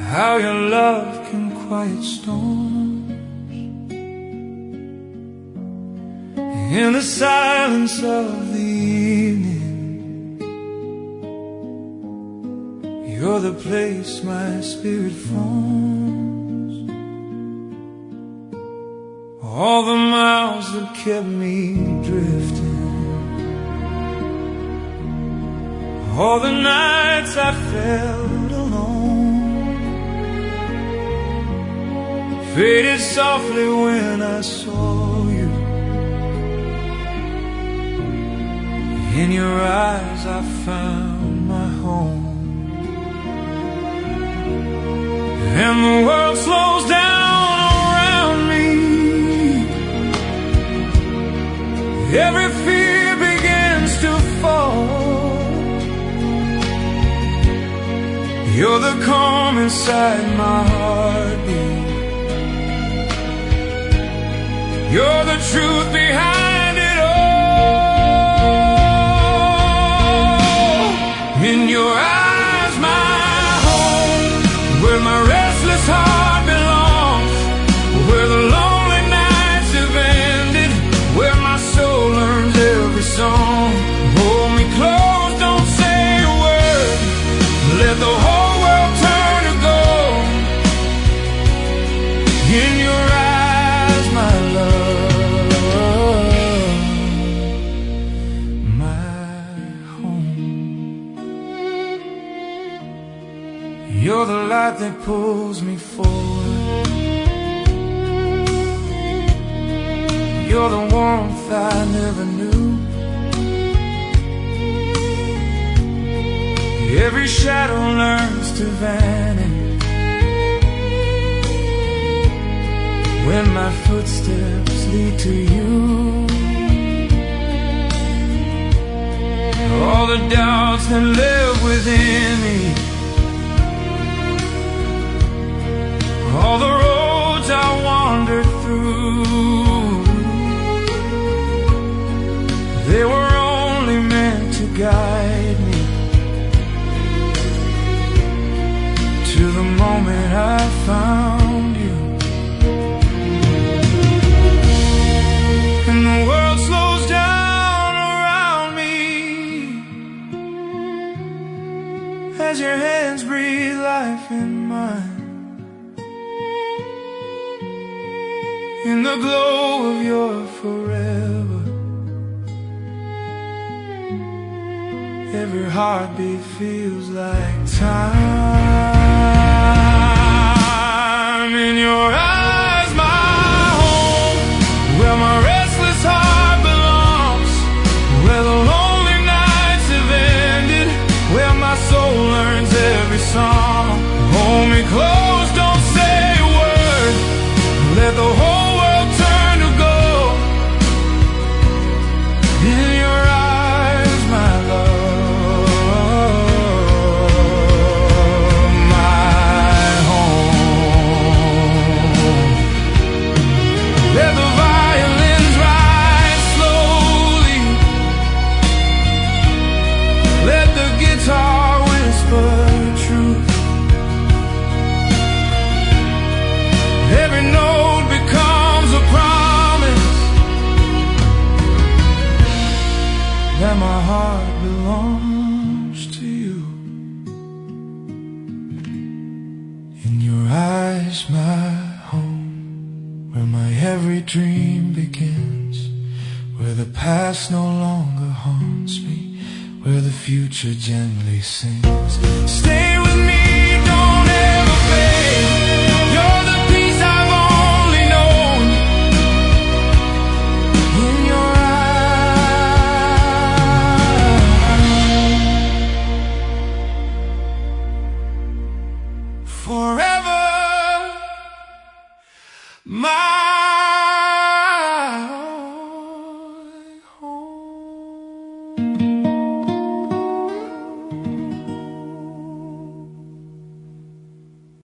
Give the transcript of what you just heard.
how your love can quiet storms. In the silence of the evening, you're the place my spirit forms. All the miles that kept me drifting, all the nights I felt alone, faded softly when I saw you. In your eyes I found my home. And the world slows down around me, every fear begins to fall. You're the calm inside my heartbeat, you're the truth behind it all. In your eyes, my home, where my restless heart belongs, where the lonely nights have ended, where my soul learns every song. Hold me close, don't say a word, let the whole world turn to gold. In your eyes, my love, my home. You're the light that pulls me forward, you're the warmth I never knew. Every shadow learns to vanish when my footsteps lead to you. All the doubts that live within me, all the roads I wandered through, they were only meant to guide me to the moment I found you. And the world slows down around me as your hands breathe life in mine. In the glow of your forever, every heartbeat feels like time. In your eyes, my home, where my restless heart belongs, where the lonely nights have ended, where my soul learns every song. Hold me close, don't say a word, let the whole world turn to gold. In your eyes, my love, my home. Let the violins rise slowly, let the guitar whisper truth. Every note becomes a promise that my heart belongs to you. In your eyes, my home, where my every dream begins, where the past no longer haunts me, where the future gently sings. Stay with me, don't ever fade. You're the peace I've only known. In your eyes, forever, my